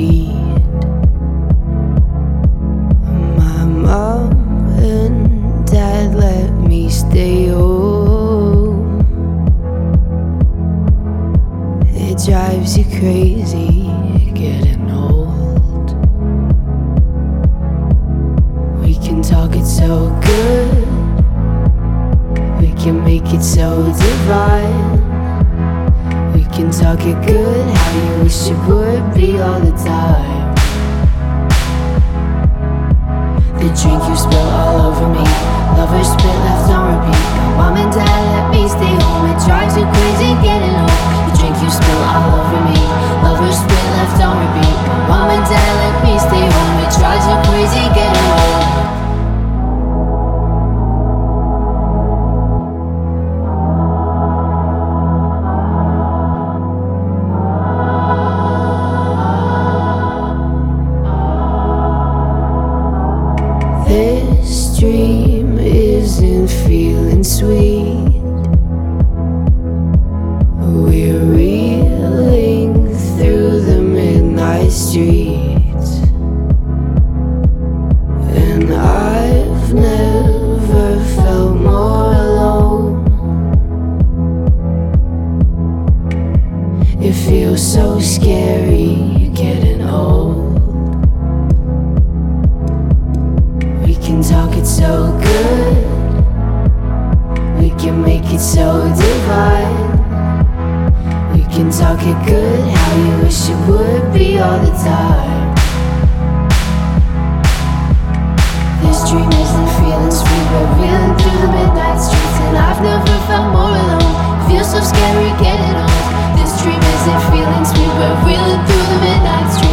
read. My mom and dad let me stay home. It drives you crazy getting old. We can talk it so good, we can make it so divine. We can talk it good, how you wish it would be all the time. The drink you spill all over me, lovers spit left on repeat. Mom and dad let me stay home, it drives you crazy getting home. The drink you spill all over me, lovers spit left on repeat. Mom and dad let me stay home, it drives you crazy getting home. This dream isn't feeling sweet. We're reeling through the midnight streets, and I've never felt more alone. It feels so scary getting old. We can talk it so good, we can make it so divine. We can talk it good, how you wish it would be all the time. This dream isn't feeling sweet, we're reeling through the midnight streets, and I've never felt more alone. It feels so scary getting old. This dream isn't feeling sweet, we're reeling through the midnight streets.